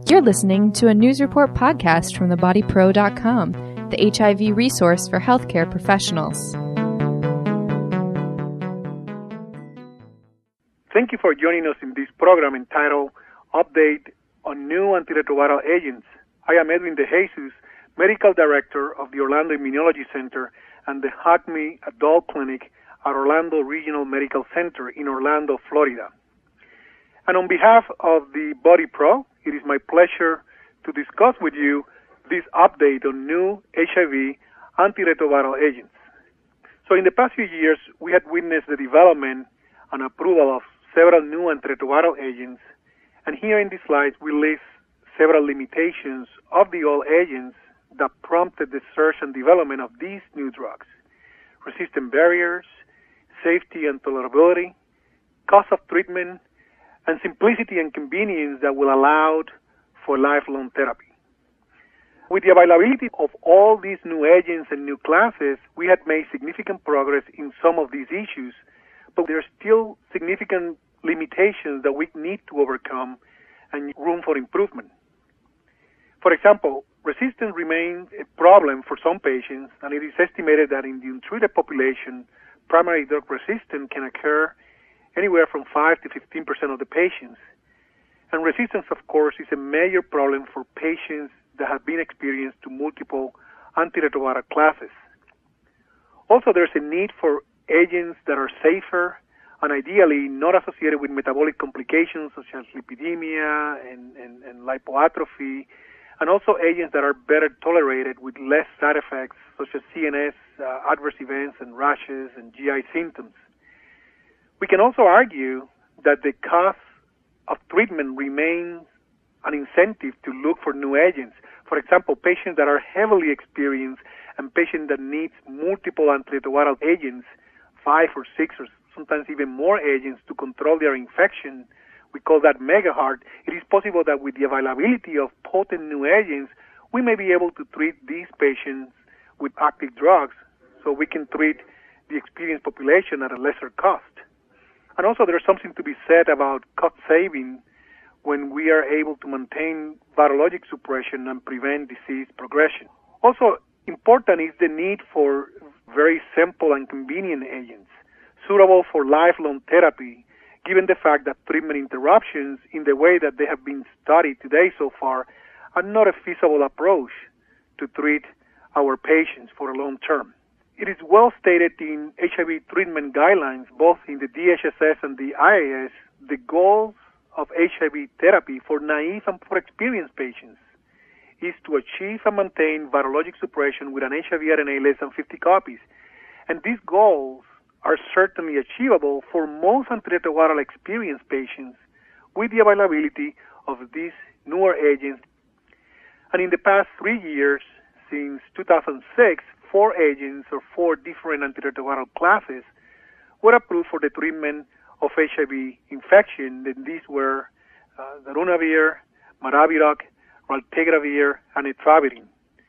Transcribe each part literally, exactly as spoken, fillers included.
You're listening to a news report podcast from the body pro dot com, the H I V resource for healthcare professionals. Thank you for joining us in this program entitled Update on New Antiretroviral Agents. I am Edwin De Jesus, Medical Director of the Orlando Immunology Center and the H A C M E Adult Clinic at Orlando Regional Medical Center in Orlando, Florida. And on behalf of the Body Pro, it is my pleasure to discuss with you this update on new H I V antiretroviral agents. So in the past few years, we had witnessed the development and approval of several new antiretroviral agents, and here in this slide we list several limitations of the old agents that prompted the search and development of these new drugs: resistant barriers, safety and tolerability, cost of treatment, and simplicity and convenience that will allow for lifelong therapy. With the availability of all these new agents and new classes, we had made significant progress in some of these issues, but there are still significant limitations that we need to overcome and room for improvement. For example, resistance remains a problem for some patients, and it is estimated that in the untreated population, primary drug resistance can occur anywhere from five to fifteen percent of the patients. And resistance, of course, is a major problem for patients that have been experienced to multiple antiretroviral classes. Also, there's a need for agents that are safer and ideally not associated with metabolic complications such as lipidemia and, and, and lipoatrophy, and also agents that are better tolerated with less side effects such as C N S uh, adverse events and rashes and G I symptoms. We can also argue that the cost of treatment remains an incentive to look for new agents. For example, patients that are heavily experienced and patients that need multiple antiretroviral agents, five or six or sometimes even more agents to control their infection, we call that mega hard. It is possible that with the availability of potent new agents, we may be able to treat these patients with active drugs so we can treat the experienced population at a lesser cost. And also there's something to be said about cost saving when we are able to maintain virologic suppression and prevent disease progression. Also important is the need for very simple and convenient agents suitable for lifelong therapy, given the fact that treatment interruptions in the way that they have been studied today so far are not a feasible approach to treat our patients for a long term. It is well stated in H I V treatment guidelines, both in the D H S S and the I A S, the goals of H I V therapy for naive and for experienced patients is to achieve and maintain virologic suppression with an H I V R N A less than fifty copies. And these goals are certainly achievable for most antiretroviral experienced patients with the availability of these newer agents. And in the past three years, since two thousand six, four agents or four different antiretroviral classes were approved for the treatment of H I V infection. And these were uh, darunavir, maraviroc, raltegravir, and etravirine.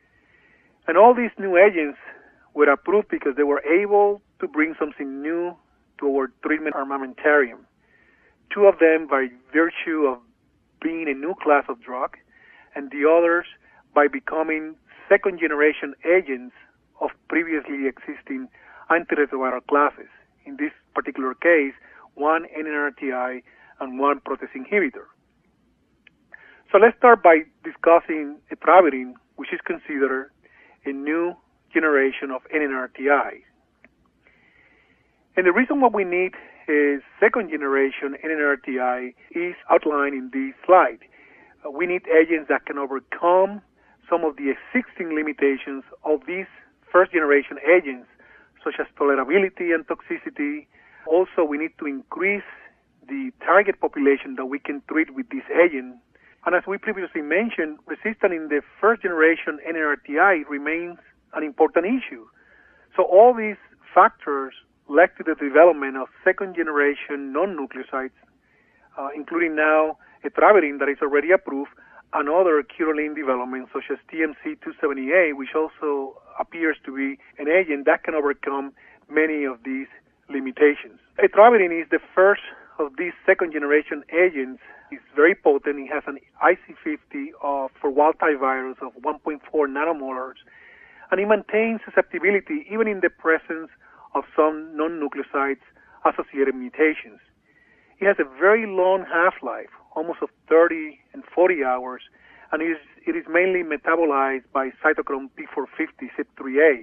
And all these new agents were approved because they were able to bring something new to our treatment armamentarium. Two of them by virtue of being a new class of drug, and the others by becoming second-generation agents of previously existing antiretroviral classes. In this particular case, one N N R T I and one protease inhibitor. So let's start by discussing etravirine, which is considered a new generation of N N R T I. And the reason why we need a second-generation N N R T I is outlined in this slide. Uh, we need agents that can overcome some of the existing limitations of these first-generation agents, such as tolerability and toxicity. Also, we need to increase the target population that we can treat with this agent. And as we previously mentioned, resistance in the first-generation N N R T I remains an important issue. So all these factors led to the development of second-generation non-nucleosides, uh, including now etravirine that is already approved, and other currently in development, such as T M C two seventy-eight, which also appears to be an agent that can overcome many of these limitations. Etravirine is the first of these second-generation agents It's very potent. It has an I C fifty of, for wild-type virus of one point four nanomolars, and it maintains susceptibility even in the presence of some non-nucleosides-associated mutations. It has a very long half-life, almost of thirty and forty hours, and it is, it is mainly metabolized by cytochrome P four fifty C Y P three A.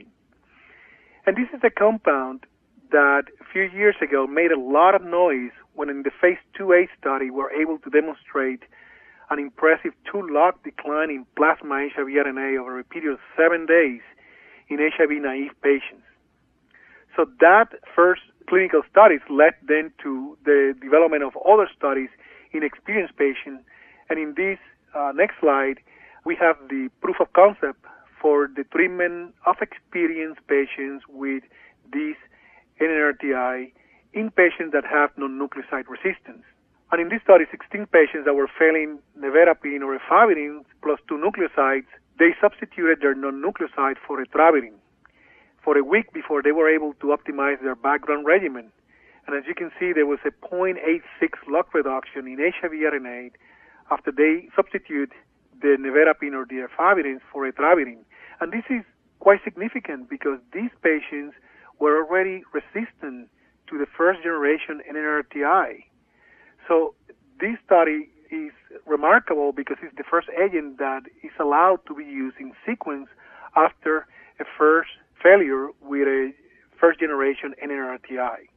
And this is a compound that a few years ago made a lot of noise when in the phase two A study were able to demonstrate an impressive two-log decline in plasma H I V R N A over a period of seven days in H I V-naive patients. So that first clinical studies led then to the development of other studies in experienced patients. And in this uh, next slide, we have the proof of concept for the treatment of experienced patients with this N N R T I in patients that have non-nucleoside resistance. And in this study, sixteen patients that were failing nevirapine or efavirenz plus two nucleosides, they substituted their non-nucleoside for etravirenz for a week before they were able to optimize their background regimen. And as you can see, there was a zero point eight six log reduction in H I V R N A after they substitute the nevirapine or the efavirenz for etravirenz. And this is quite significant because these patients were already resistant to the first generation N N R T I. So this study is remarkable because it's the first agent that is allowed to be used in sequence after a first failure with a first generation N N R T I.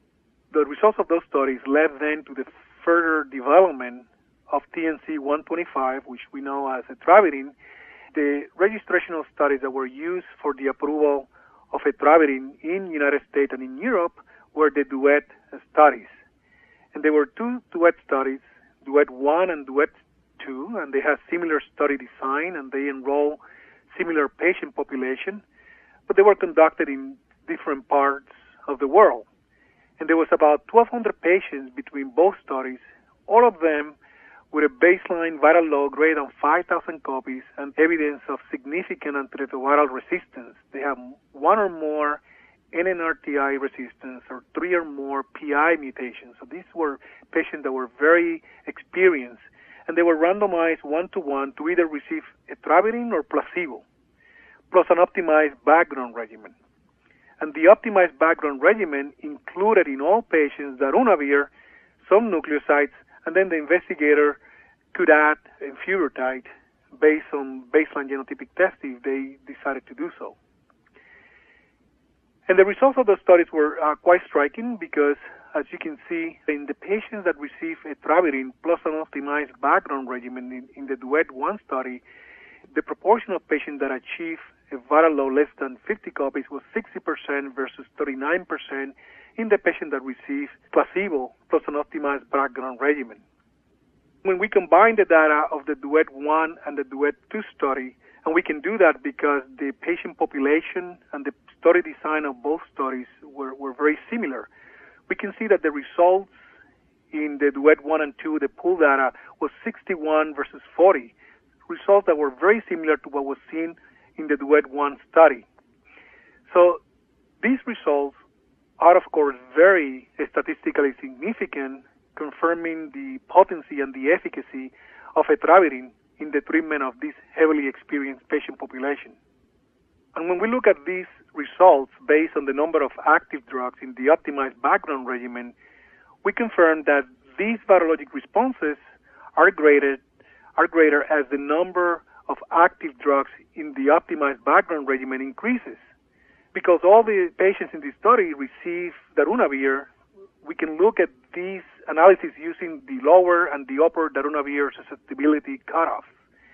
The results of those studies led then to the further development of T N C one twenty-five, which we know as etravirenz. The registrational studies that were used for the approval of etravirenz in the United States and in Europe were the DUET studies. And there were two DUET studies, DUET one and DUET two, and they had similar study design and they enroll similar patient population, but they were conducted in different parts of the world. And there was about twelve hundred patients between both studies, all of them with a baseline viral load greater than five thousand copies and evidence of significant antiretroviral resistance. They have one or more N N R T I resistance or three or more P I mutations. So these were patients that were very experienced, and they were randomized one-to-one to either receive etravirenz or placebo, plus an optimized background regimen. And the optimized background regimen included in all patients darunavir, some nucleosides, and then the investigator could add enfuvirtide based on baseline genotypic testing if they decided to do so. And the results of those studies were uh, quite striking because, as you can see, in the patients that received etravirenz plus an optimized background regimen in, in the DUET one study, the proportion of patients that achieved a viral load less than fifty copies was sixty percent versus thirty-nine percent in the patient that received placebo plus an optimized background regimen. When we combine the data of the DUET one and the DUET two study, and we can do that because the patient population and the study design of both studies were, were very similar, we can see that the results in the DUET one and two, the pool data, was sixty-one versus forty, results that were very similar to what was seen in the DUET one study. So these results are, of course, very statistically significant, confirming the potency and the efficacy of etravirenz in the treatment of this heavily experienced patient population. And when we look at these results based on the number of active drugs in the optimized background regimen, we confirm that these virologic responses are greater, are greater as the number of active drugs in the optimized background regimen increases. Because all the patients in this study receive darunavir, we can look at these analyses using the lower and the upper darunavir susceptibility cutoffs.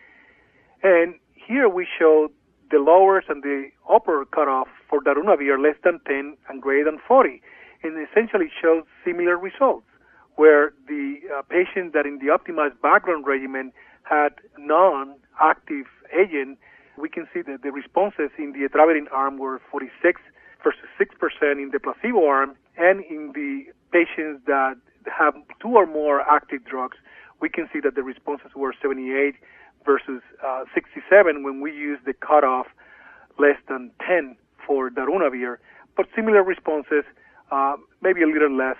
And here we show the lowers and the upper cutoff for darunavir less than ten and greater than forty, and essentially shows similar results, where the uh, patients that in the optimized background regimen had non-active agent, we can see that the responses in the etravirenz arm were forty-six versus six percent in the placebo arm, and in the patients that have two or more active drugs, we can see that the responses were seventy-eight versus uh, sixty-seven when we use the cutoff less than ten for darunavir, but similar responses, uh, maybe a little less,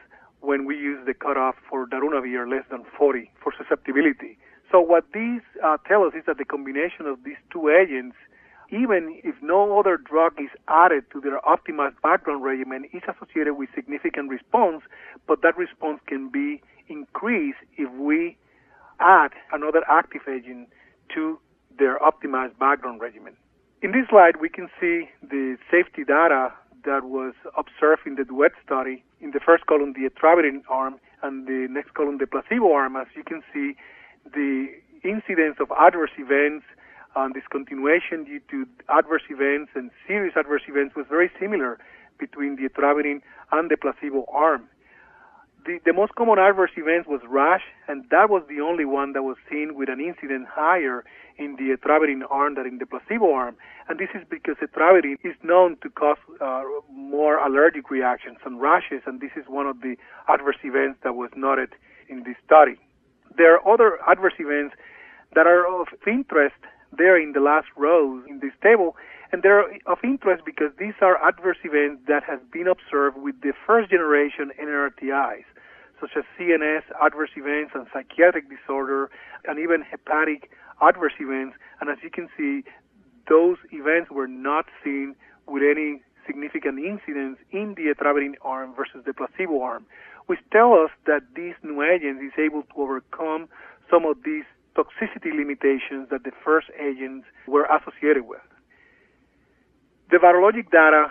when we use the cutoff for darunavir less than forty for susceptibility. So what these uh, tell us is that the combination of these two agents, even if no other drug is added to their optimized background regimen, is associated with significant response, but that response can be increased if we add another active agent to their optimized background regimen. In this slide, we can see the safety data that was observed in the DUET study. In the first column, the etiravir arm, and the next column, the placebo arm. As you can see, the incidence of adverse events and discontinuation due to adverse events and serious adverse events was very similar between the etiravir and the placebo arm. The, the most common adverse event was rash, and that was the only one that was seen with an incidence higher in the etiravir arm than in the placebo arm. And this is because etiravir is known to cause uh, more allergic reactions and rashes, and this is one of the adverse events that was noted in this study. There are other adverse events that are of interest there in the last row in this table, and they're of interest because these are adverse events that have been observed with the first generation N R T Is, such as C N S adverse events and psychiatric disorder, and even hepatic adverse events. And as you can see, those events were not seen with any significant incidence in the etiravir arm versus the placebo arm, which tell us that this new agent is able to overcome some of these toxicity limitations that the first agents were associated with. The virologic data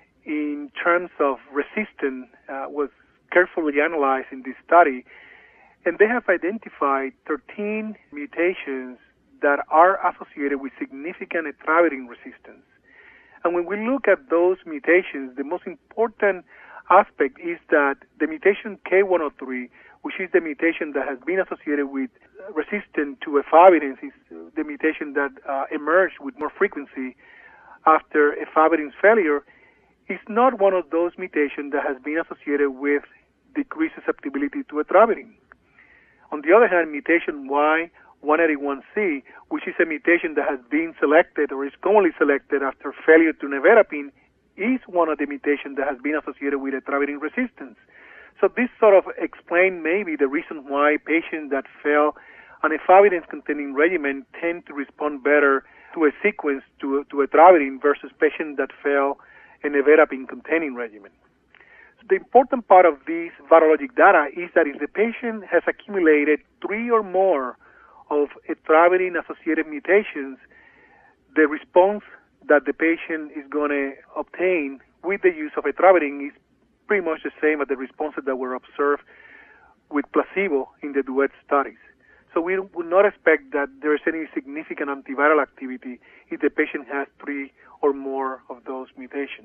in terms of resistance uh, was carefully analyzed in this study, and they have identified thirteen mutations that are associated with significant etiravir resistance. And when we look at those mutations, the most important aspect is that the mutation K one oh three, which is the mutation that has been associated with resistance to efavirenz, is the mutation that uh, emerged with more frequency after efavirenz failure, is not one of those mutations that has been associated with decreased susceptibility to etiravir. On the other hand, mutation Y one eighty-one C, which is a mutation that has been selected or is commonly selected after failure to nevirapine, is one of the mutations that has been associated with etiravir resistance. So this sort of explains maybe the reason why patients that fail an efavirenz-containing regimen tend to respond better to a sequence to, to etiravir versus patients that fail a nevirapine-containing regimen. So the important part of this virologic data is that if the patient has accumulated three or more of etiravir-associated mutations, the response that the patient is going to obtain with the use of etiravir is pretty much the same as the responses that were observed with placebo in the DUET studies. So we would not expect that there is any significant antiviral activity if the patient has three or more of those mutations.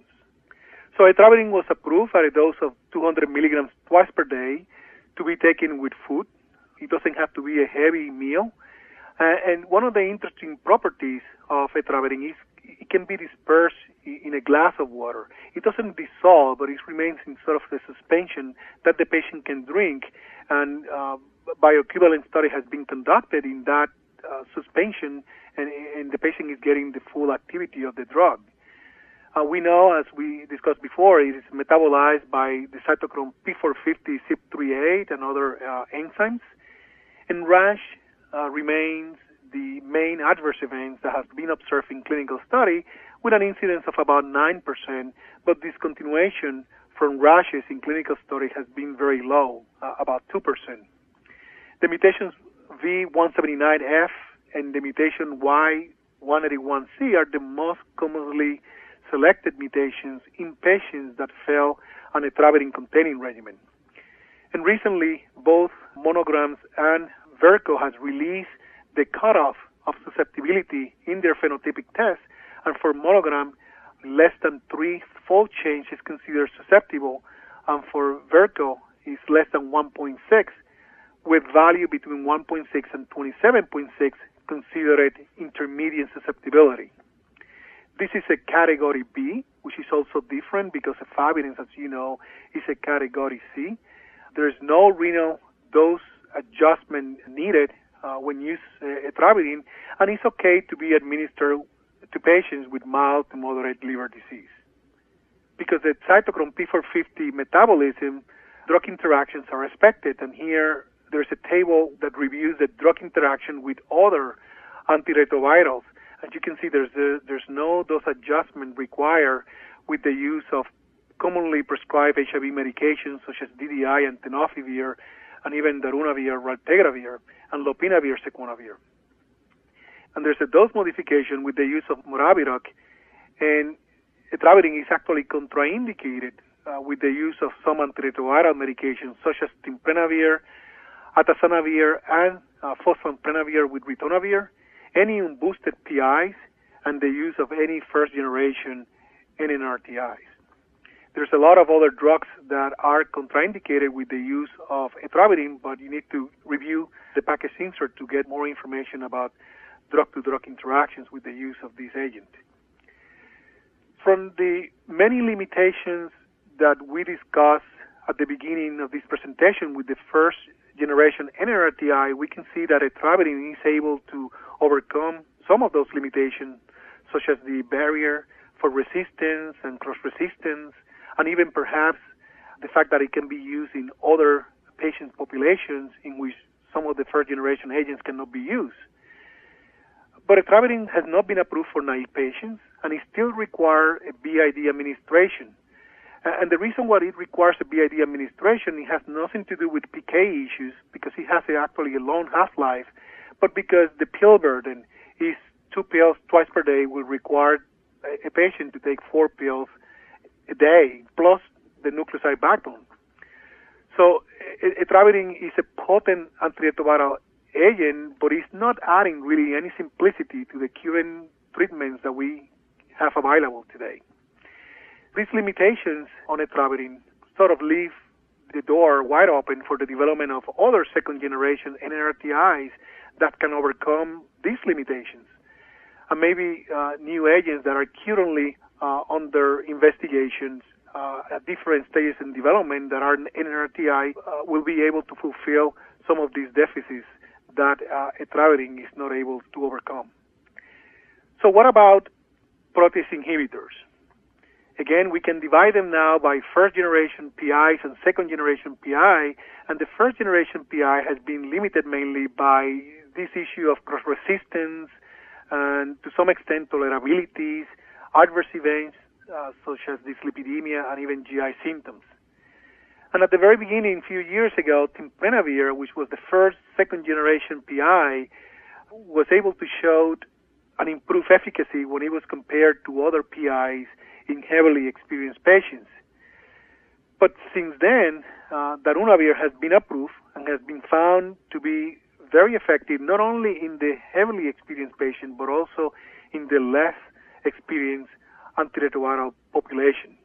So etiravir was approved at a dose of two hundred milligrams twice per day to be taken with food. It doesn't have to be a heavy meal. Uh, and one of the interesting properties of etiravir is it can be dispersed in a glass of water. It doesn't dissolve, but it remains in sort of the suspension that the patient can drink. And uh, bioequivalent study has been conducted in that uh, suspension, and, and the patient is getting the full activity of the drug. Uh, we know, as we discussed before, it is metabolized by the cytochrome P four fifty, C Y P thirty-eight, and other uh, enzymes. And rash uh, remains the main adverse events that have been observed in clinical study, with an incidence of about nine percent, but discontinuation from rashes in clinical study has been very low, uh, about two percent. The mutations V one seventy-nine F and the mutation Y one eighty-one C are the most commonly selected mutations in patients that fail an etiravir-containing regimen. And recently, both Monograms and Verco has released the cutoff of susceptibility in their phenotypic test, and for Monogram, less than three-fold change is considered susceptible, and for Verco is less than one point six, with value between one point six and twenty-seven point six considered intermediate susceptibility. This is a category B, which is also different because efavirenz, as you know, is a category C. There is no renal dose adjustment needed uh, when used uh, etiravir, and it's okay to be administered to patients with mild to moderate liver disease. Because the cytochrome P four fifty metabolism drug interactions are expected. And here there's a table that reviews the drug interaction with other antiretrovirals. As you can see, there's a, there's no dose adjustment required with the use of commonly prescribed H I V medications such as D D I and tenofovir, and even darunavir, raltegravir, and lopinavir, sequonavir. And there's a dose modification with the use of moravirug, and etravirine is actually contraindicated uh, with the use of some antiretroviral medications such as timprenavir, atazanavir, and uh, fosfatpenavir with ritonavir, any unboosted P Is, and the use of any first-generation N N R T Is. There's a lot of other drugs that are contraindicated with the use of etravirine, but you need to review the package insert to get more information about drug-to-drug interactions with the use of this agent. From the many limitations that we discussed at the beginning of this presentation with the first generation N N R T I, we can see that etravirine is able to overcome some of those limitations, such as the barrier for resistance and cross-resistance, and even perhaps the fact that it can be used in other patient populations in which some of the first-generation agents cannot be used. But etravirine has not been approved for naive patients, and it still requires a B I D administration. And the reason why it requires a B I D administration, it has nothing to do with P K issues, because it has actually a long half-life, but because the pill burden is two pills twice per day will require a patient to take four pills a day, plus the nucleoside backbone. So etravirine is a potent antiretroviral agent, but it's not adding really any simplicity to the current treatments that we have available today. These limitations on etravirine sort of leave the door wide open for the development of other second-generation N N R T Is that can overcome these limitations, and maybe uh, new agents that are currently uh, under investigations uh, at different stages in development that are N N R T I uh, will be able to fulfill some of these deficits that uh, etravirine is not able to overcome. So what about protease inhibitors? Again, we can divide them now by first-generation P Is and second-generation P I, and the first-generation P I has been limited mainly by this issue of cross-resistance and, to some extent, tolerabilities, adverse events uh, such as dyslipidemia, and even G I symptoms. And at the very beginning, a few years ago, timprenavir, which was the first second-generation P I, was able to show an improved efficacy when it was compared to other P Is in heavily experienced patients. But since then, uh, darunavir has been approved and has been found to be very effective not only in the heavily experienced patient, but also in the less experienced antiretroviral population.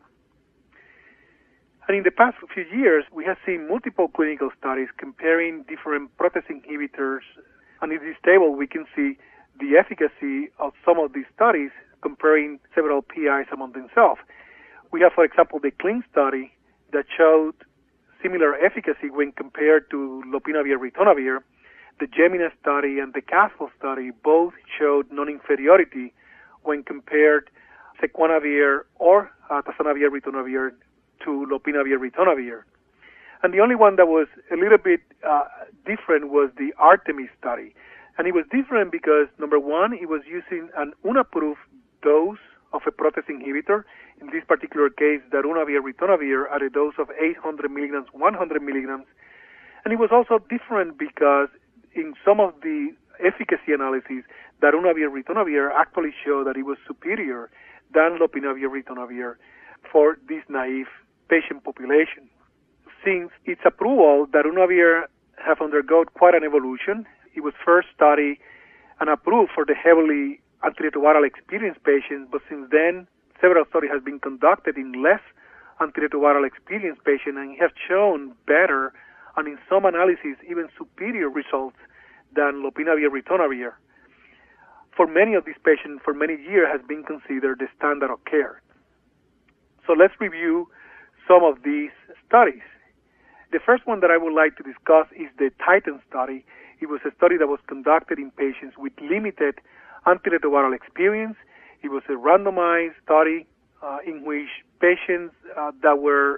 And in the past few years, we have seen multiple clinical studies comparing different protease inhibitors, and in this table we can see the efficacy of some of these studies comparing several P Is among themselves. We have, for example, the CLIN study that showed similar efficacy when compared to lopinavir ritonavir. The GEMINA study and the CASPEL study both showed non-inferiority when compared sequonavir or atazanavir ritonavir to lopinavir ritonavir. And the only one that was a little bit uh, different was the ARTEMIS study. And it was different because, number one, it was using an unapproved dose of a protease inhibitor, in this particular case, darunavir ritonavir, at a dose of eight hundred milligrams, one hundred milligrams. And it was also different because in some of the efficacy analyses, darunavir ritonavir actually showed that it was superior than lopinavir ritonavir for this naive patient population. Since its approval, darunavir have undergone quite an evolution. It was first studied and approved for the heavily antiretroviral experienced patients, but since then, several studies have been conducted in less antiretroviral experienced patients and have shown better, and in some analyses, even superior results than lopinavir ritonavir. For many of these patients, for many years, has been considered the standard of care. So let's review some of these studies. The first one that I would like to discuss is the TITAN study. It was a study that was conducted in patients with limited antiretroviral experience. It was a randomized study uh, in which patients uh, that were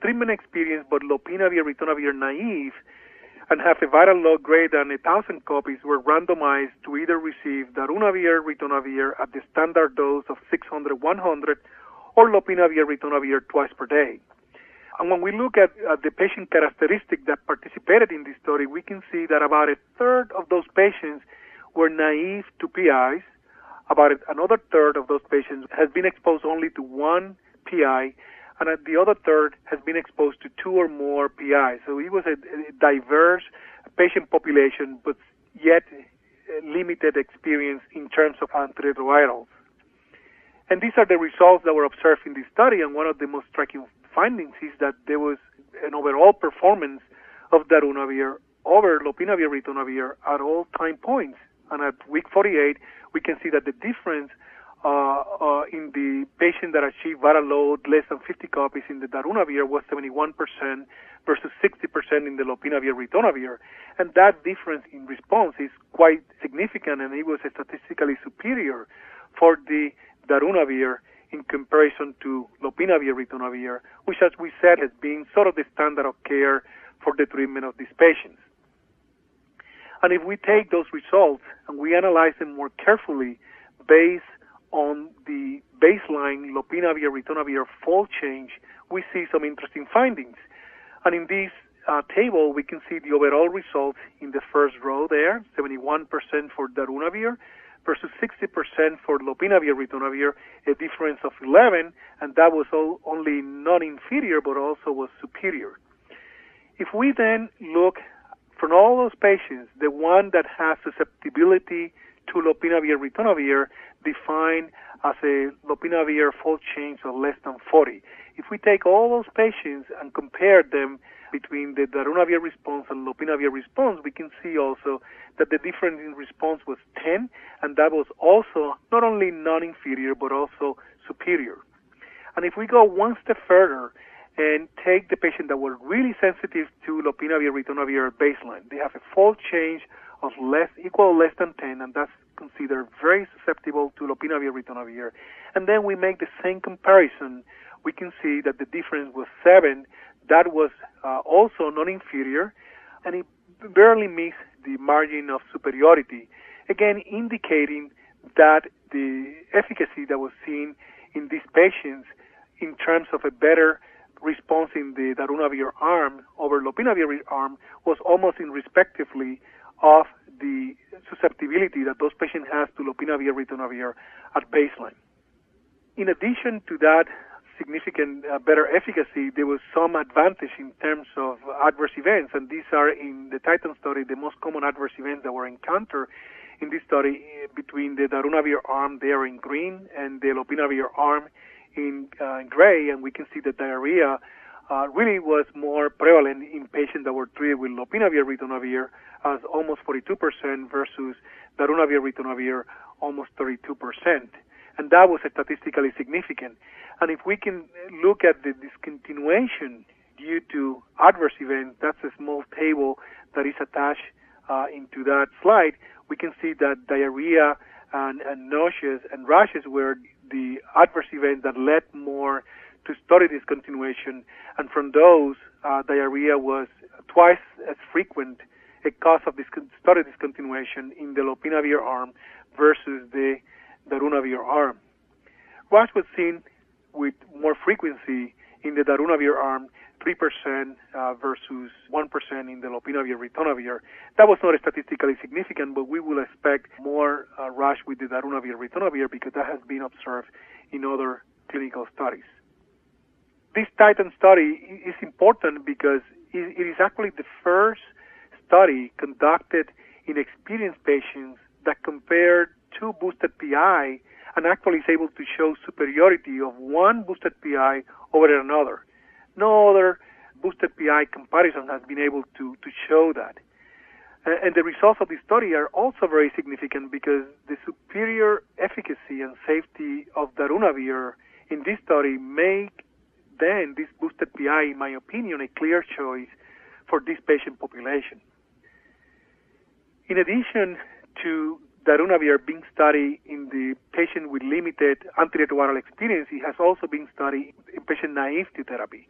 treatment experienced but lopinavir-ritonavir naive and have a viral load greater than one thousand copies were randomized to either receive darunavir-ritonavir at the standard dose of six hundred, one hundred or lopinavir-ritonavir twice per day. And when we look at, at the patient characteristics that participated in this study, we can see that about a third of those patients were naive to P Is. About another third of those patients has been exposed only to one P I, and the other third has been exposed to two or more P Is. So it was a, a diverse patient population, but yet limited experience in terms of antiretrovirals. And these are the results that were observed in this study, and one of the most striking findings is that there was an overall performance of darunavir over lopinavir-ritonavir at all time points. And at week forty-eight, we can see that the difference uh, uh, in the patient that achieved viral load less than fifty copies in the darunavir was seventy-one percent versus sixty percent in the lopinavir-ritonavir. And that difference in response is quite significant, and it was statistically superior for the darunavir in comparison to lopinavir-ritonavir, which, as we said, has been sort of the standard of care for the treatment of these patients. And if we take those results and we analyze them more carefully based on the baseline lopinavir-ritonavir fold change, we see some interesting findings. And in this uh, table, we can see the overall results in the first row there, seventy-one percent for darunavir versus sixty percent for lopinavir-ritonavir, a difference of eleven, and that was all, only not inferior, but also was superior. If we then look from all those patients, the one that has susceptibility to lopinavir-ritonavir defined as a lopinavir fold change of less than forty. If we take all those patients and compare them between the darunavir response and lopinavir response, we can see also that the difference in response was ten, and that was also not only non-inferior but also superior. And if we go one step further and take the patient that were really sensitive to lopinavir-ritonavir at baseline, they have a fold change of less equal or less than ten, and that's considered very susceptible to lopinavir-ritonavir. And then we make the same comparison. We can see that the difference was seven. That was uh, also non-inferior, and it barely missed the margin of superiority, again indicating that the efficacy that was seen in these patients in terms of a better response in the darunavir arm over lopinavir arm was almost in respectively of the susceptibility that those patients have to lopinavir-ritonavir at baseline. In addition to that significant uh, better efficacy, there was some advantage in terms of adverse events, and these are in the TITAN study the most common adverse events that were encountered in this study uh, between the darunavir arm there in green and the lopinavir arm in uh, gray, and we can see that diarrhea uh, really was more prevalent in patients that were treated with lopinavir-ritonavir as almost forty-two percent versus darunavir-ritonavir almost thirty-two percent. And that was statistically significant. And if we can look at the discontinuation due to adverse events, that's a small table that is attached uh, into that slide, we can see that diarrhea and, and nausea and rashes were the adverse events that led more to study discontinuation. And from those, uh, diarrhea was twice as frequent a cause of discon- study discontinuation in the lopinavir arm versus the darunavir arm. Rash was seen with more frequency in the darunavir arm, three percent uh, versus one percent in the lopinavir-ritonavir. That was not statistically significant, but we will expect more uh, rash with the darunavir-ritonavir because that has been observed in other clinical studies. This TITAN study is important because it is actually the first study conducted in experienced patients that compared two boosted P I and actually is able to show superiority of one boosted P I over another. No other boosted P I comparison has been able to, to show that. And the results of this study are also very significant because the superior efficacy and safety of darunavir in this study make then this boosted P I, in my opinion, a clear choice for this patient population. In addition to darunavir being studied in the patient with limited antiretroviral experience, it has also been studied in patient naive to therapy.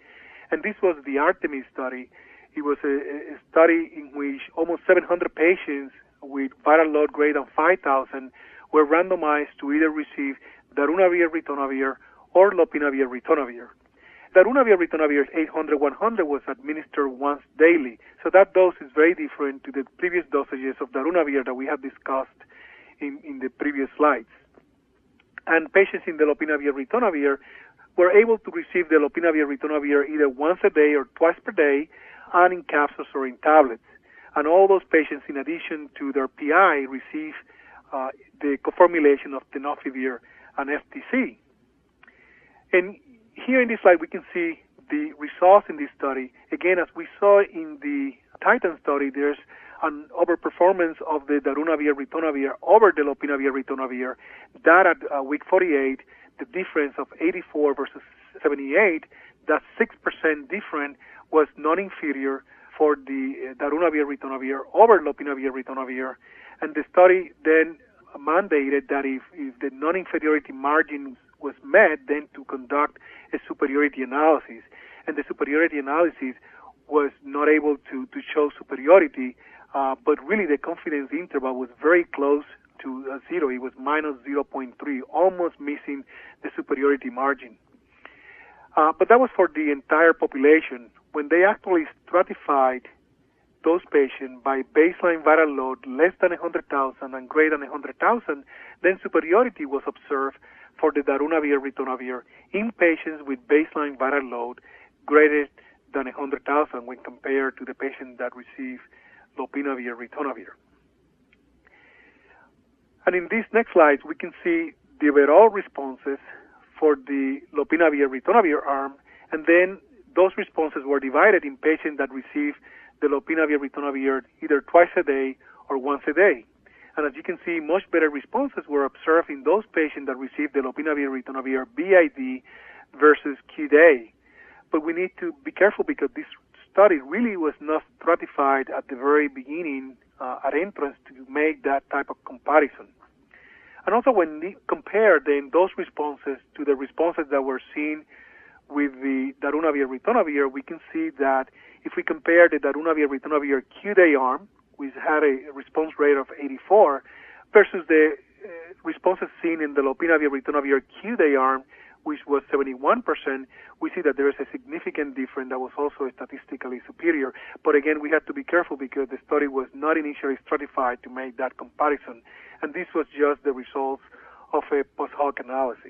And this was the Artemis study. It was a, a study in which almost seven hundred patients with viral load greater than five thousand were randomized to either receive darunavir-ritonavir or lopinavir-ritonavir. Darunavir-ritonavir eight hundred one hundred was administered once daily, so that dose is very different to the previous dosages of darunavir that we have discussed in, in the previous slides. And patients in the lopinavir-ritonavir were able to receive the lopinavir-ritonavir either once a day or twice per day, and in capsules or in tablets. And all those patients, in addition to their P I, receive uh, the co-formulation of tenofovir and F T C. And here in this slide, we can see the results in this study. Again, as we saw in the Titan study, there's an overperformance of the darunavir-ritonavir over the lopinavir-ritonavir. That at uh, week forty-eight, the difference of eighty-four versus seventy-eight, that six percent difference was non-inferior for the uh, darunavir-ritonavir over lopinavir-ritonavir. And the study then mandated that if, if the non-inferiority margin was met, then to conduct a superiority analysis. And the superiority analysis was not able to, to show superiority, uh, but really the confidence interval was very close to uh, zero. It was minus zero point three, almost missing the superiority margin. Uh, but that was for the entire population. When they actually stratified those patients by baseline viral load less than one hundred thousand and greater than one hundred thousand, then superiority was observed for the darunavir-ritonavir in patients with baseline viral load greater than one hundred thousand when compared to the patients that received lopinavir-ritonavir. And in these next slides, we can see the overall responses for the lopinavir-ritonavir arm, and then those responses were divided in patients that received the lopinavir-ritonavir either twice a day or once a day. And as you can see, much better responses were observed in those patients that received the lopinavir-ritonavir B I D versus Q D A. But we need to be careful because this study really was not stratified at the very beginning uh, at entrance to make that type of comparison. And also when we compare then those responses to the responses that were seen with the darunavir-ritonavir, we can see that if we compare the darunavir-ritonavir Q D A arm, which had a response rate of eighty-four, versus the uh, responses seen in the lopinavir-ritonavir Q D A arm, which was seventy-one percent, we see that there is a significant difference that was also statistically superior. But again, we have to be careful because the study was not initially stratified to make that comparison, and this was just the results of a post-hoc analysis.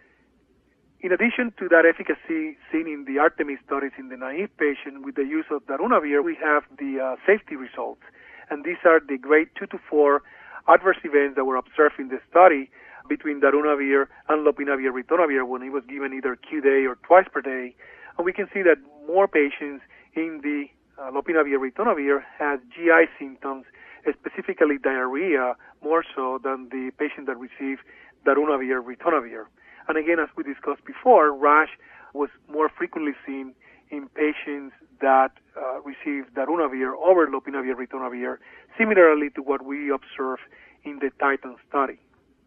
In addition to that efficacy seen in the Artemis studies in the naive patient with the use of darunavir, we have the uh, safety results. And these are the grade two to four adverse events that were observed in the study between darunavir and lopinavir-ritonavir when it was given either Q D A or twice per day. And we can see that more patients in the uh, lopinavir-ritonavir had G I symptoms, specifically diarrhea, more so than the patient that received darunavir-ritonavir. And again, as we discussed before, rash was more frequently seen in patients that uh, received darunavir over lopinavir-ritonavir, similarly to what we observed in the Titan study.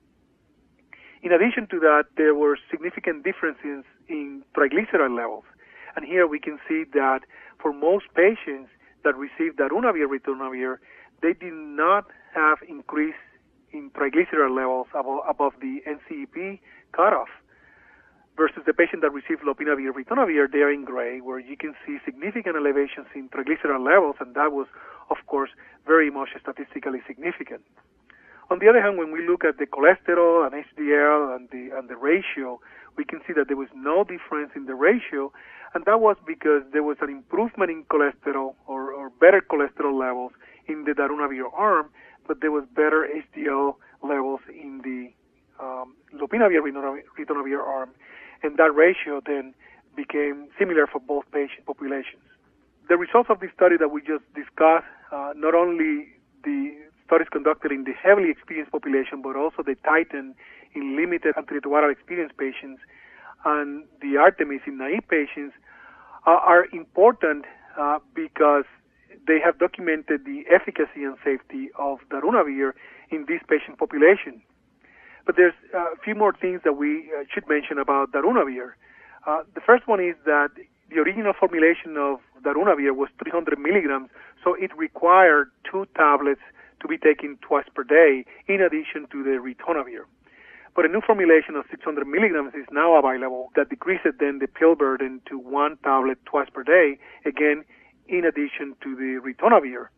In addition to that, there were significant differences in triglyceride levels. And here we can see that for most patients that received darunavir-ritonavir, they did not have increase in triglyceride levels above, above the N C E P cutoff, versus the patient that received lopinavir-ritonavir there in gray, where you can see significant elevations in triglyceride levels, and that was, of course, very much statistically significant. On the other hand, when we look at the cholesterol and H D L and the and the ratio, we can see that there was no difference in the ratio, and that was because there was an improvement in cholesterol or, or better cholesterol levels in the darunavir arm, but there was better H D L levels in the um, lopinavir-ritonavir arm, and that ratio then became similar for both patient populations. The results of this study that we just discussed, uh, not only the studies conducted in the heavily experienced population, but also the Titan in limited antiretroviral experienced patients and the Artemis in naive patients, uh, are important uh, because they have documented the efficacy and safety of darunavir in this patient population. But there's a few more things that we uh, should mention about darunavir. Uh, the first one is that The original formulation of darunavir was three hundred milligrams, so it required two tablets to be taken twice per day in addition to the ritonavir. But a new formulation of six hundred milligrams is now available that decreases then the pill burden to one tablet twice per day, again, in addition to the ritonavir.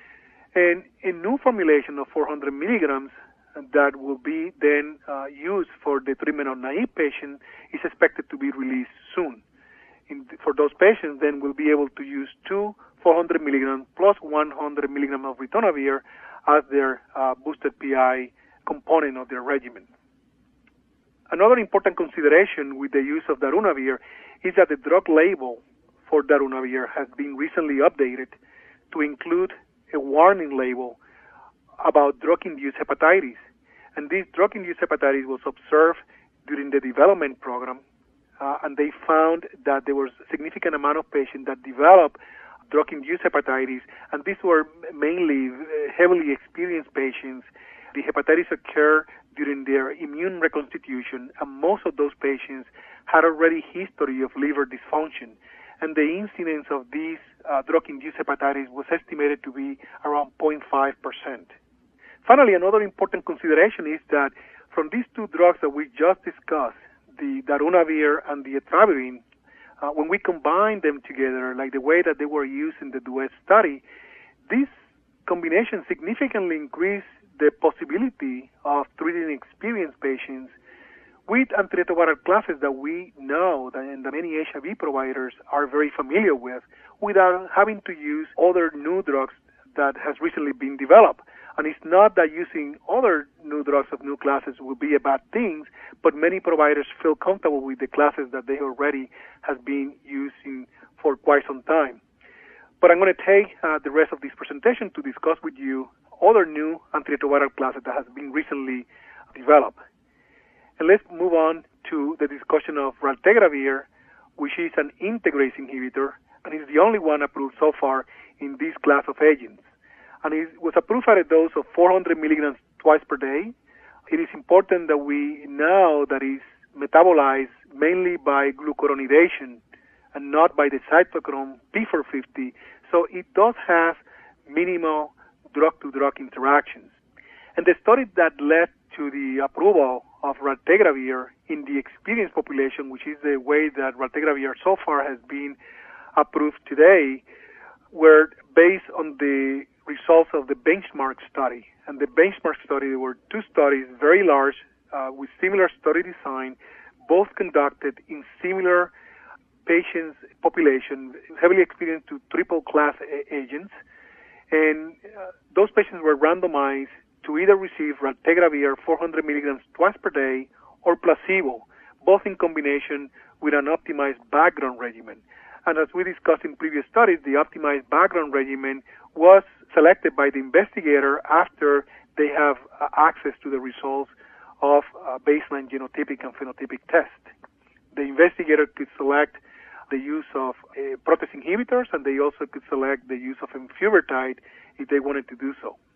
And a new formulation of four hundred milligrams that will be then uh, used for the treatment of naive patients is expected to be released soon. In, for those patients, then we'll be able to use two four hundred milligrams plus one hundred milligrams of ritonavir as their uh, boosted P I component of their regimen. Another important consideration with the use of darunavir is that the drug label for darunavir has been recently updated to include a warning label about drug-induced hepatitis. And this drug-induced hepatitis was observed during the development program, uh, and they found that there was a significant amount of patients that developed drug-induced hepatitis, and these were mainly heavily experienced patients. The hepatitis occurred during their immune reconstitution, and most of those patients had already history of liver dysfunction. And the incidence of these uh, drug-induced hepatitis was estimated to be around zero point five percent. Finally, another important consideration is that from these two drugs that we just discussed, the darunavir and the etravirine, uh, when we combine them together, like the way that they were used in the DUET study, this combination significantly increased the possibility of treating experienced patients with antiretroviral classes that we know that and that many H I V providers are very familiar with, without having to use other new drugs that has recently been developed. And it's not that using other new drugs of new classes will be a bad thing, but many providers feel comfortable with the classes that they already have been using for quite some time. But I'm going to take uh, the rest of this presentation to discuss with you other new antiretroviral classes that have been recently developed. And let's move on to the discussion of raltegravir, which is an integrase inhibitor, and is the only one approved so far in this class of agents. And it was approved at a dose of four hundred milligrams twice per day. It is important that we know that it is metabolized mainly by glucuronidation and not by the cytochrome P four fifty, so it does have minimal drug-to-drug interactions. And the study that led to the approval of raltegravir in the experienced population, which is the way that raltegravir so far has been approved today, were based on the results of the benchmark study. And the benchmark study, there were two studies, very large, uh, with similar study design, both conducted in similar patients population, heavily experienced to triple-class a- agents. And uh, those patients were randomized to either receive raltegravir four hundred milligrams twice per day or placebo, both in combination with an optimized background regimen. And as we discussed in previous studies, the optimized background regimen was selected by the investigator after they have uh, access to the results of uh, baseline genotypic and phenotypic tests. The investigator could select the use of uh, protease inhibitors, and they also could select the use of enfuvirtide if they wanted to do so.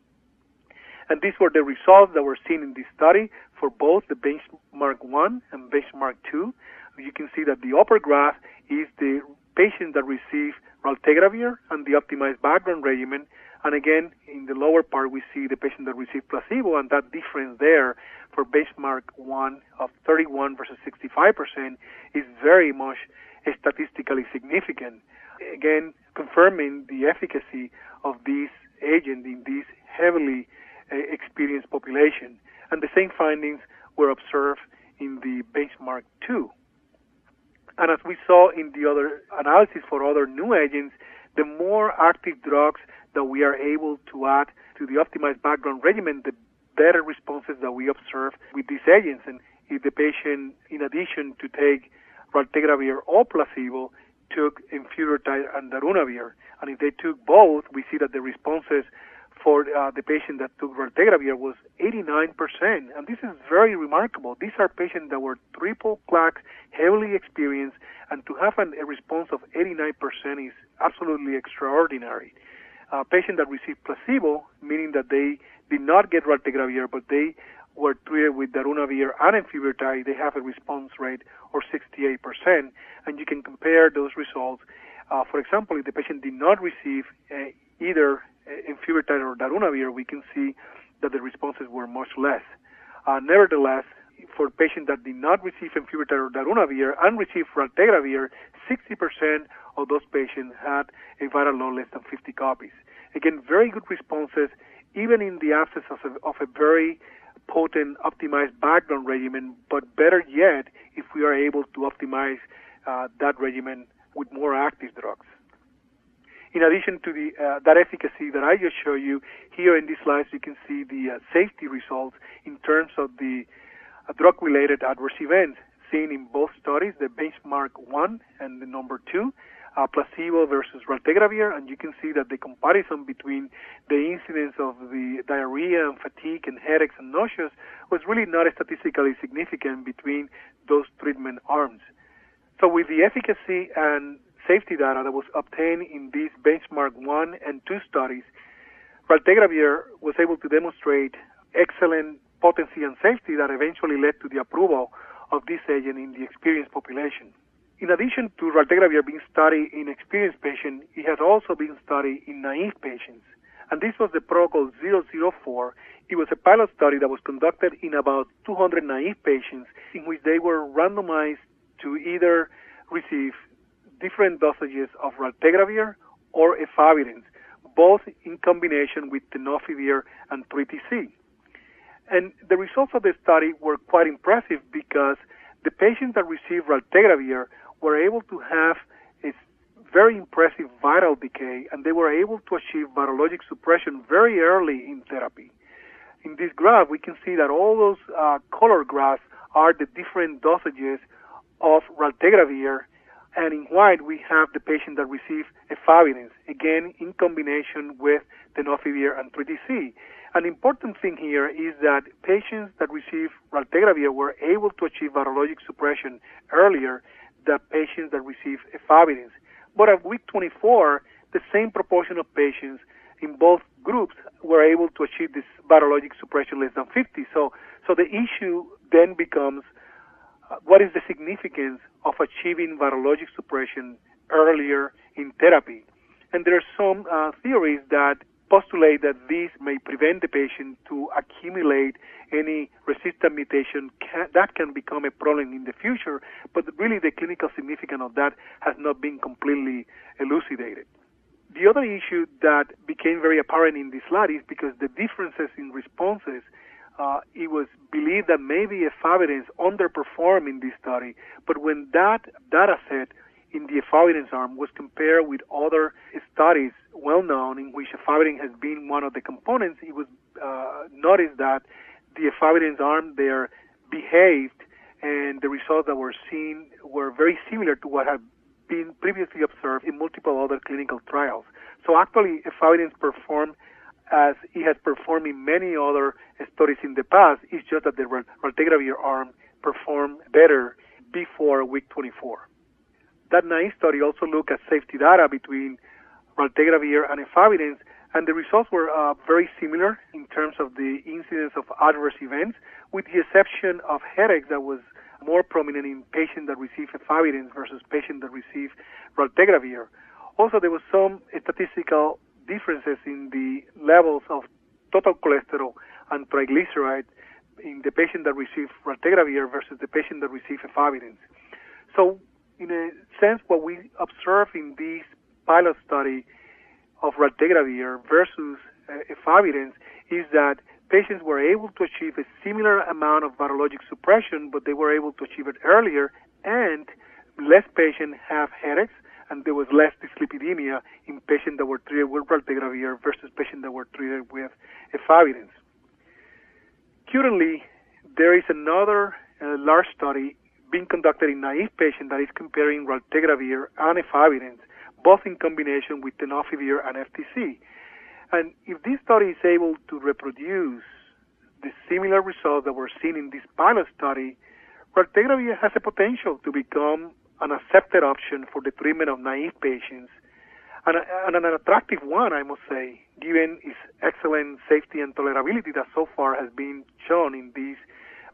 And these were the results that were seen in this study for both the benchmark one and benchmark two. You can see that the upper graph is the patients that receive raltegravir and the optimized background regimen. And again, in the lower part, we see the patient that received placebo, and that difference there for benchmark one of thirty-one versus sixty-five percent is very much statistically significant. Again, confirming the efficacy of this agent in this heavily uh, experienced population. And the same findings were observed in the benchmark two. And as we saw in the other analysis for other new agents, the more active drugs that we are able to add to the optimized background regimen, the better responses that we observe with these agents. And if the patient, in addition to take raltegravir or placebo, took enfuvirtide and darunavir, and if they took both, we see that the responses for uh, the patient that took raltegravir was eighty-nine percent, and this is very remarkable. These are patients that were triple-class, heavily experienced, and to have an, a response of eighty-nine percent is absolutely extraordinary. A patient that received placebo, meaning that they did not get raltegravir, but they were treated with darunavir and enfibertide, they have a response rate of sixty-eight percent. And you can compare those results. Uh, for example, if the patient did not receive uh, either enfibertide or darunavir, we can see that the responses were much less. Uh, nevertheless, for patients that did not receive enfibertide or darunavir and received raltegravir, sixty percent of those patients had a viral load less than fifty copies. Again, very good responses, even in the absence of a, of a very potent, optimized background regimen, but better yet, if we are able to optimize uh, that regimen with more active drugs. In addition to the uh, that efficacy that I just showed you, here in these slides you can see the uh, safety results in terms of the uh, drug-related adverse events seen in both studies, the benchmark one and the number two, uh, placebo versus raltegravir, and you can see that the comparison between the incidence of the diarrhea and fatigue and headaches and nausea was really not statistically significant between those treatment arms. So with the efficacy and safety data that was obtained in these benchmark one and two studies, raltegravir was able to demonstrate excellent potency and safety that eventually led to the approval of this agent in the experienced population. In addition to raltegravir being studied in experienced patients, it has also been studied in naive patients. And this was the protocol zero zero four. It was a pilot study that was conducted in about two hundred naive patients in which they were randomized to either receive different dosages of raltegravir or efavirenz, both in combination with tenofovir and three T C. And the results of the study were quite impressive because the patients that received raltegravir were able to have a very impressive viral decay, and they were able to achieve virologic suppression very early in therapy. In this graph, we can see that all those uh, color graphs are the different dosages of raltegravir, and in white we have the patient that received efavirenz, again in combination with tenofovir and three T C. An important thing here is that patients that received raltegravir were able to achieve virologic suppression earlier than patients that received efavirenz. But at week twenty-four, the same proportion of patients in both groups were able to achieve this virologic suppression less than fifty. So, so the issue then becomes, uh, what is the significance of achieving virologic suppression earlier in therapy? And there are some uh, theories that postulate that this may prevent the patient to accumulate any resistant mutation can, that can become a problem in the future, but really the clinical significance of that has not been completely elucidated. The other issue that became very apparent in this slide is because the differences in responses, uh, it was believed that maybe efavirenz underperformed in this study, but when that data set in the efavirenz arm was compared with other studies well known in which efavirenz has been one of the components, it was uh, noticed that the efavirenz arm there behaved, and the results that were seen were very similar to what had been previously observed in multiple other clinical trials. So actually, efavirenz performed as it has performed in many other studies in the past. It's just that the raltegravir arm performed better before week twenty-four. That naive study also looked at safety data between raltegravir and efavirenz, and the results were uh, very similar in terms of the incidence of adverse events, with the exception of headaches that was more prominent in patients that received efavirenz versus patients that received raltegravir. Also, there was some statistical differences in the levels of total cholesterol and triglycerides in the patient that received raltegravir versus the patient that received efavirenz. So, in a sense, what we observed in this pilot study of raltegravir versus uh, efavirenz is that patients were able to achieve a similar amount of virologic suppression, but they were able to achieve it earlier, and less patients have headaches, and there was less dyslipidemia in patients that were treated with raltegravir versus patients that were treated with efavirenz. Currently, there is another uh, large study being conducted in naive patients that is comparing raltegravir and efavirenz, both in combination with tenofovir and F T C. And if this study is able to reproduce the similar results that were seen in this pilot study, raltegravir has a potential to become an accepted option for the treatment of naive patients, and, and an attractive one, I must say, given its excellent safety and tolerability that so far has been shown in these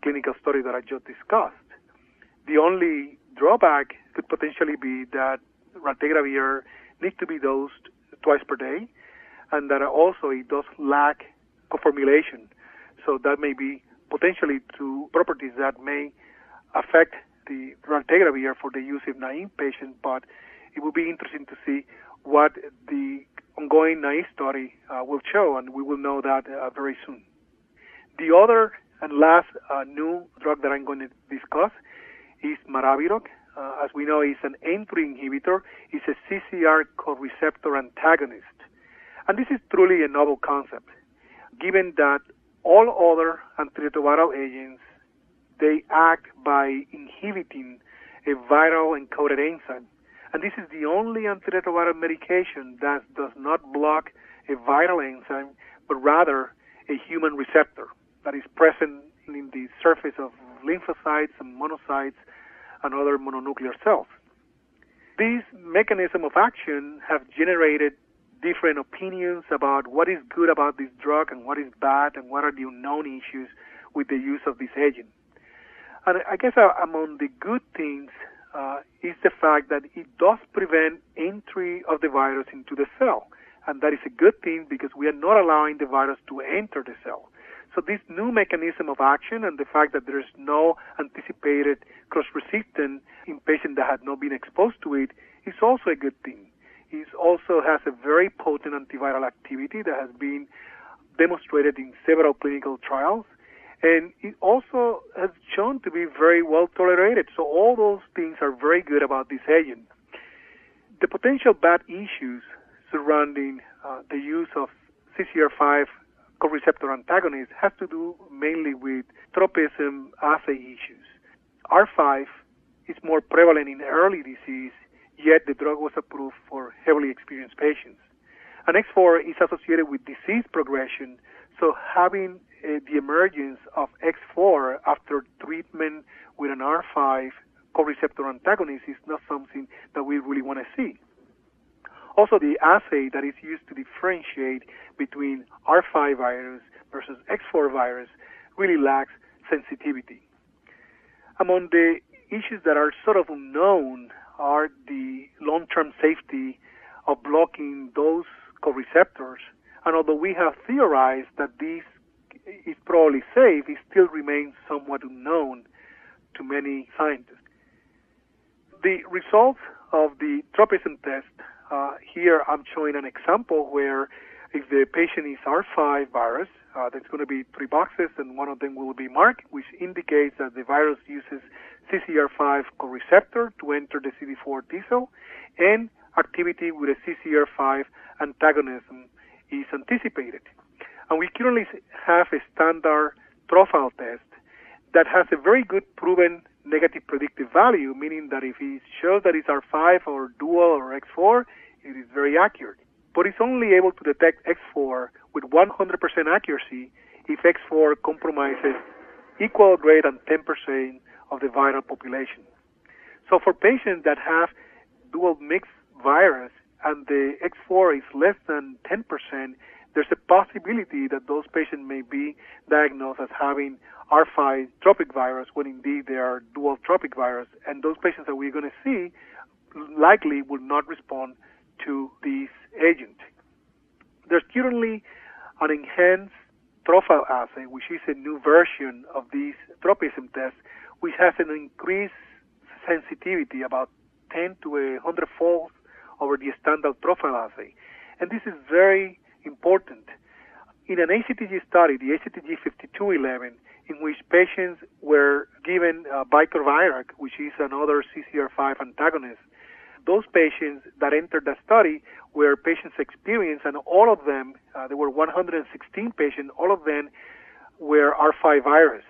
clinical study that I just discussed. The only drawback could potentially be that raltegravir needs to be dosed twice per day, and that also it does lack co-formulation. So that may be potentially two properties that may affect the raltegravir for the use in naive patients, but it will be interesting to see what the ongoing naive study uh, will show, and we will know that uh, very soon. The other and last uh, new drug that I'm going to discuss is maraviroc. Uh, as we know, it's an entry inhibitor. It's a C C R co-receptor antagonist. And this is truly a novel concept, given that all other antiretroviral agents, they act by inhibiting a viral encoded enzyme. And this is the only antiretroviral medication that does not block a viral enzyme, but rather a human receptor that is present in the surface of lymphocytes and monocytes and other mononuclear cells. These mechanisms of action have generated different opinions about what is good about this drug and what is bad and what are the unknown issues with the use of this agent. And I guess uh, among the good things uh, is the fact that it does prevent entry of the virus into the cell. And that is a good thing because we are not allowing the virus to enter the cell. So this new mechanism of action and the fact that there is no anticipated cross-resistance in patients that had not been exposed to it is also a good thing. It also has a very potent antiviral activity that has been demonstrated in several clinical trials. And it also has shown to be very well tolerated. So all those things are very good about this agent. The potential bad issues surrounding uh, the use of C C R five co-receptor antagonists has to do mainly with tropism assay issues. R five is more prevalent in early disease, yet the drug was approved for heavily experienced patients. And X four is associated with disease progression, so having uh, the emergence of X four after treatment with an R five co-receptor antagonist is not something that we really want to see. Also, the assay that is used to differentiate between R five virus versus X four virus really lacks sensitivity. Among the issues that are sort of unknown are the long-term safety of blocking those co-receptors. And although we have theorized that this is probably safe, it still remains somewhat unknown to many scientists. The results of the tropism test, uh, here I'm showing an example where if the patient is R five virus, uh, there's going to be three boxes and one of them will be marked, which indicates that the virus uses C C R five co-receptor to enter the C D four T cell, and activity with a C C R five antagonism is anticipated. And we currently have a standard profile test that has a very good proven negative predictive value, meaning that if it shows that it's R five or dual or X four, it is very accurate. But it's only able to detect X four with one hundred percent accuracy if X four compromises equal, greater than ten percent of the viral population. So for patients that have dual mixed virus and the X four is less than ten percent, there's a possibility that those patients may be diagnosed as having R five tropic virus when indeed they are dual tropic virus. And those patients that we're going to see likely will not respond to this agent. There's currently an enhanced profile assay, which is a new version of this tropism test, which has an increased sensitivity, about ten to one hundred fold over the standard profile assay. And this is very important. In an A C T G study, the A C T G fifty-two eleven, in which patients were given uh, Vicrovirac, which is another C C R five antagonist, those patients that entered the study were patients experienced, and all of them, uh, there were one hundred sixteen patients, all of them were R five virus.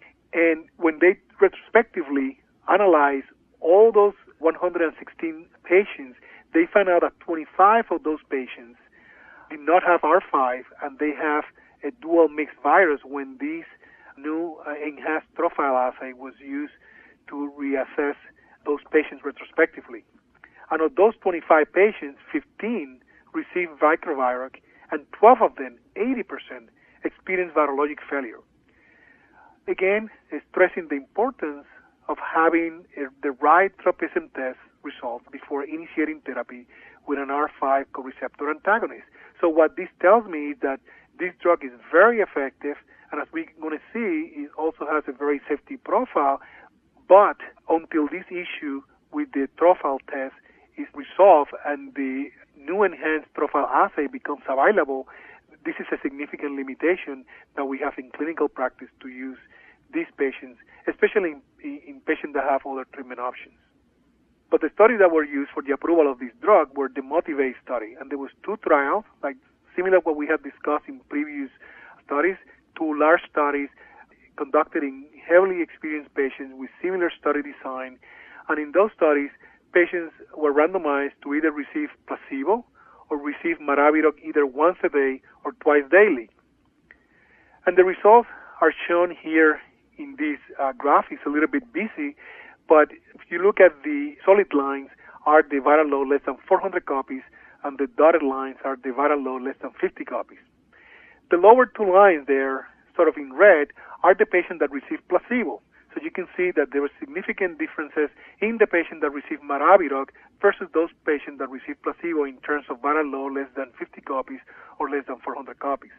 And when they retrospectively analyzed all those one hundred sixteen patients, they found out that twenty-five of those patients did not have R five, and they have a dual mixed virus when this new uh, enhanced profile assay was used to reassess those patients retrospectively. And of those twenty-five patients, fifteen received Vicrovirac, and twelve of them, eighty percent, experienced virologic failure. again, stressing the importance of having a, the right tropism test results before initiating therapy with an R five co-receptor antagonist. So what this tells me is that this drug is very effective, and as we're going to see, it also has a very safety profile, but until this issue with the Trophal test is resolved and the new enhanced Trophal assay becomes available, this is a significant limitation that we have in clinical practice to use these patients, especially in, in patients that have other treatment options. But the studies that were used for the approval of this drug were the Motivate study, and there was two trials, like similar to what we had discussed in previous studies, two large studies conducted in heavily experienced patients with similar study design, and in those studies, patients were randomized to either receive placebo or receive Maraviroc either once a day or twice daily. And the results are shown here in this uh, graph. It's a little bit busy, but if you look at the solid lines are the viral load less than four hundred copies, and the dotted lines are the viral load less than fifty copies. The lower two lines there, sort of in red, are the patients that received placebo. So you can see that there were significant differences in the patient that received Maraviroc versus those patients that received placebo in terms of viral load less than fifty copies or less than four hundred copies.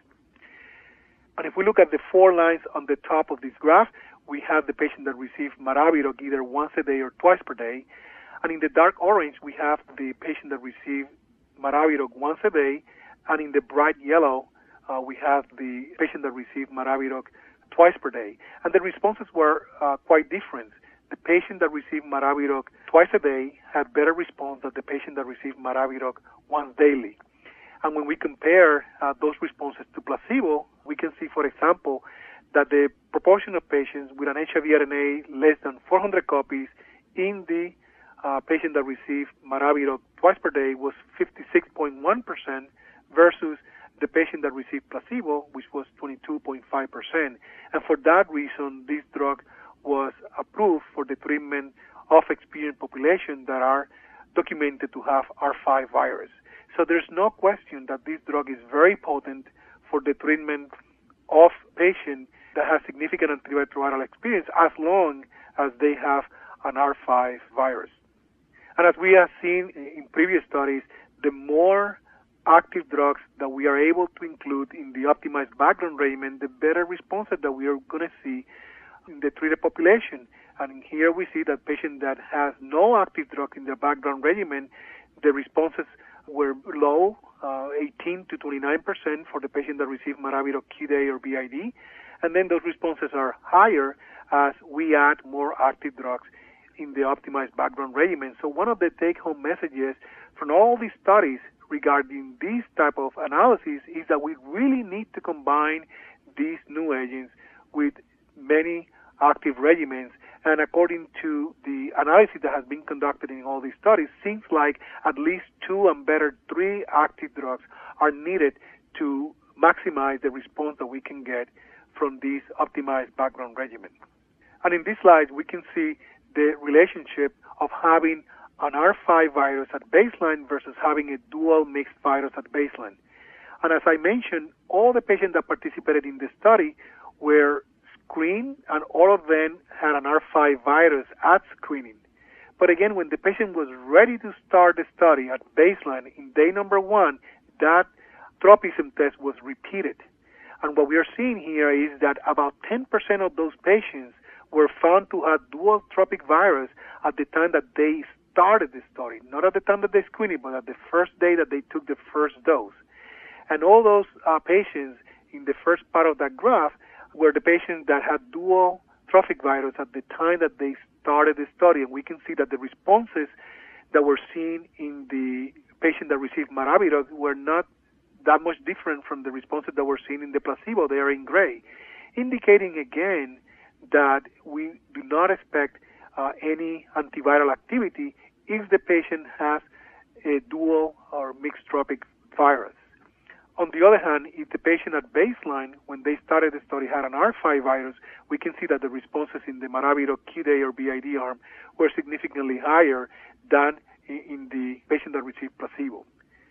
And if we look at the four lines on the top of this graph, we have the patient that received Maraviroc either once a day or twice per day. And in the dark orange, we have the patient that received Maraviroc once a day. And in the bright yellow, uh, we have the patient that received Maraviroc twice per day. And the responses were uh, quite different. The patient that received Maraviroc twice a day had better response than the patient that received Maraviroc once daily. And when we compare uh, those responses to placebo, we can see, for example, that the proportion of patients with an H I V R N A less than four hundred copies in the uh, patient that received Maraviroc twice per day was fifty-six point one percent versus the patient that received placebo, which was twenty-two point five percent. And for that reason, this drug was approved for the treatment of experienced population that are documented to have R five virus. So there's no question that this drug is very potent for the treatment of patients that have significant antiretroviral experience as long as they have an R five virus. And as we have seen in previous studies, the more active drugs that we are able to include in the optimized background regimen, the better responses that we are going to see in the treated population. And here we see that patient that has no active drug in their background regimen, the responses were low, uh, eighteen to twenty-nine percent for the patient that received Maraviroc Q D A or B I D. And then those responses are higher as we add more active drugs in the optimized background regimen. So one of the take-home messages from all these studies regarding this type of analysis is that we really need to combine these new agents with many active regimens. And according to the analysis that has been conducted in all these studies, seems like at least two and better three active drugs are needed to maximize the response that we can get from this optimized background regimen. And in this slide, we can see the relationship of having an R five virus at baseline versus having a dual mixed virus at baseline. And as I mentioned, all the patients that participated in the study were screened, and all of them had an R five virus at screening. But again, when the patient was ready to start the study at baseline in day number one, that tropism test was repeated. And what we are seeing here is that about ten percent of those patients were found to have dual tropic virus at the time that they started the study, not at the time that they screened it, but at the first day that they took the first dose. And all those uh, patients in the first part of that graph were the patients that had dual trophic virus at the time that they started the study. And we can see that the responses that were seen in the patient that received Maraviroc were not that much different from the responses that were seen in the placebo. They are in gray, indicating again that we do not expect uh, any antiviral activity if the patient has a dual or mixed tropic virus. On the other hand, if the patient at baseline, when they started the study, had an R five virus, we can see that the responses in the Maraviroc Q D A or B I D arm were significantly higher than in the patient that received placebo.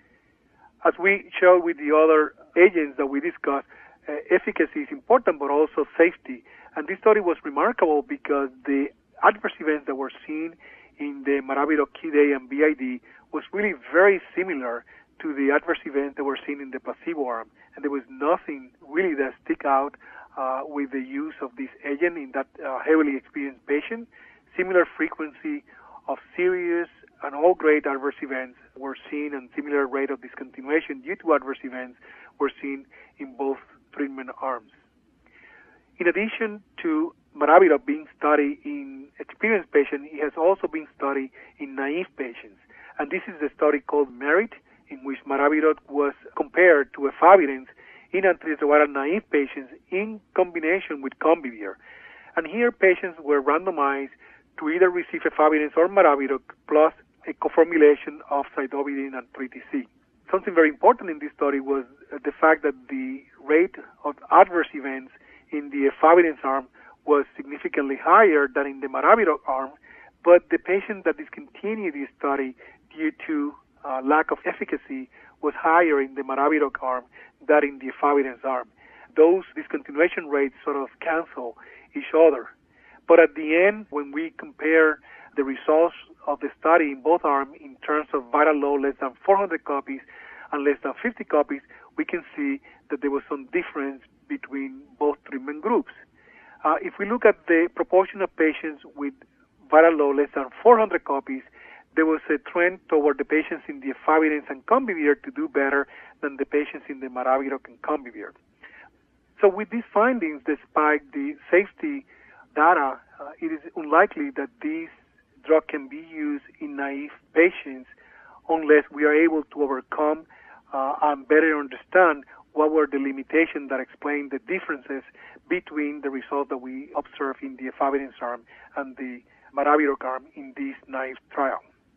As we showed with the other agents that we discussed, uh, efficacy is important, but also safety. And this study was remarkable because the adverse events that were seen in the Maraviroc Kid A and B I D was really very similar to the adverse events that were seen in the placebo arm. And there was nothing really that stick out uh, with the use of this agent in that uh, heavily experienced patient. Similar frequency of serious and all grade adverse events were seen, and similar rate of discontinuation due to adverse events were seen in both treatment arms. In addition to Maraviroc being studied in experienced patients, it has also been studied in naive patients. And this is the study called MERIT, in which Maraviroc was compared to efavirenz in antiretroviral naive patients in combination with Combivir. And here patients were randomized to either receive efavirenz or Maraviroc plus a coformulation of Zidovudine and three T C. Something very important in this study was the fact that the rate of adverse events in the efavirenz arm was significantly higher than in the Maraviroc arm, but the patients that discontinued the study due to uh, lack of efficacy was higher in the Maraviroc arm than in the efavirenz arm. Those discontinuation rates sort of cancel each other. But at the end, when we compare the results of the study in both arms in terms of viral load less than four hundred copies and less than fifty copies, we can see that there was some difference between both treatment groups. Uh, if we look at the proportion of patients with viral load less than four hundred copies, there was a trend toward the patients in the efavirenz and Combivir to do better than the patients in the Maraviroc and Combivir. So with these findings, despite the safety data, uh, it is unlikely that these drug can be used in naive patients unless we are able to overcome uh, and better understand what were the limitations that explain the differences between the results that we observe in the efavirenz arm and the Maraviroc arm in this naive trial.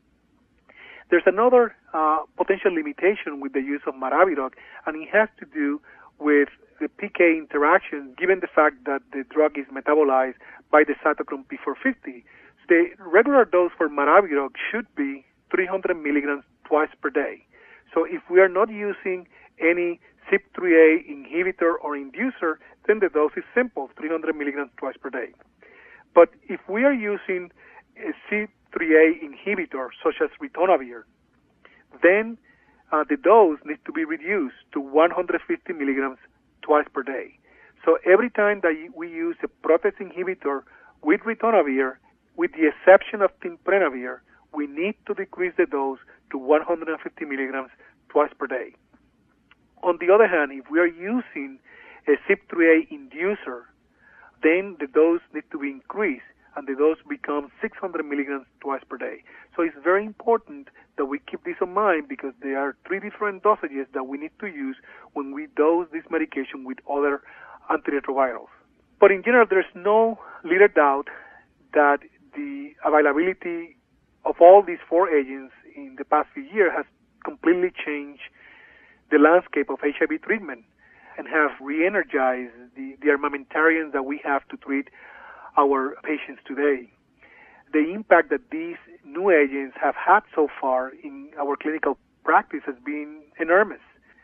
There's another uh, potential limitation with the use of Maraviroc, and it has to do with the P K interaction, given the fact that the drug is metabolized by the cytochrome P four fifty. The regular dose for Maraviroc should be three hundred milligrams twice per day. So if we are not using any C Y P three A inhibitor or inducer, then the dose is simple, three hundred milligrams twice per day. But if we are using a C Y P three A inhibitor, such as ritonavir, then uh, the dose needs to be reduced to one hundred fifty milligrams twice per day. So every time that we use a protease inhibitor with ritonavir, with the exception of tinprenavir, we need to decrease the dose to one hundred fifty milligrams twice per day. On the other hand, if we are using a C Y P three A inducer, then the dose needs to be increased, and the dose becomes six hundred milligrams twice per day. So it's very important that we keep this in mind, because there are three different dosages that we need to use when we dose this medication with other antiretrovirals. But in general, there's no little doubt that the availability of all these four agents in the past few years has completely changed the landscape of H I V treatment and have re-energized the, the armamentariums that we have to treat our patients today. The impact that these new agents have had so far in our clinical practice has been enormous.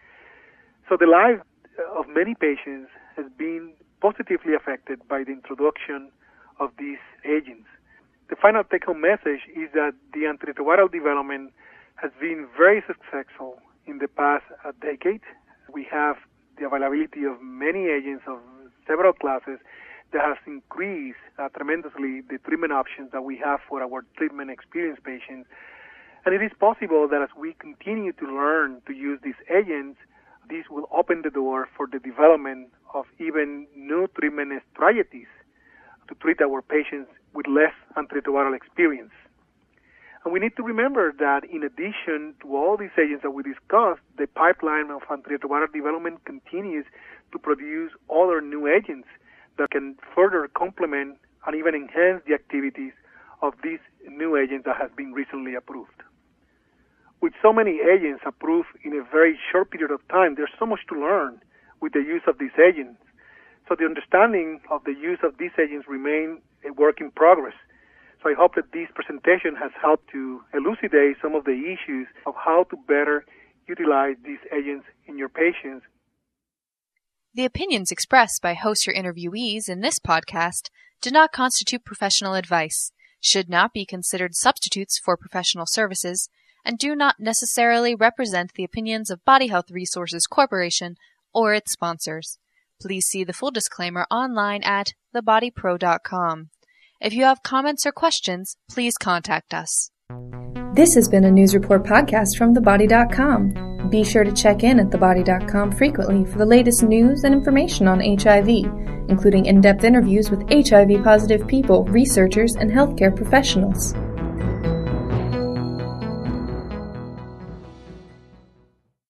So the life of many patients has been positively affected by the introduction of these agents. The final take-home message is that the antiretroviral development has been very successful in the past uh, decade. We have the availability of many agents of several classes that has increased uh, tremendously the treatment options that we have for our treatment-experienced patients. And it is possible that as we continue to learn to use these agents, this will open the door for the development of even new treatment strategies to treat our patients with less antiretroviral experience. And we need to remember that in addition to all these agents that we discussed, the pipeline of antiretroviral development continues to produce other new agents that can further complement and even enhance the activities of these new agents that have been recently approved. With so many agents approved in a very short period of time, there's so much to learn with the use of these agents. So the understanding of the use of these agents remain a work in progress. So I hope that this presentation has helped to elucidate some of the issues of how to better utilize these agents in your patients. The opinions expressed by hosts or interviewees in this podcast do not constitute professional advice, should not be considered substitutes for professional services, and do not necessarily represent the opinions of Body Health Resources Corporation or its sponsors. Please see the full disclaimer online at the body pro dot com. If you have comments or questions, please contact us. This has been a news report podcast from the body dot com. Be sure to check in at the body dot com frequently for the latest news and information on H I V, including in-depth interviews with H I V-positive people, researchers, and healthcare professionals.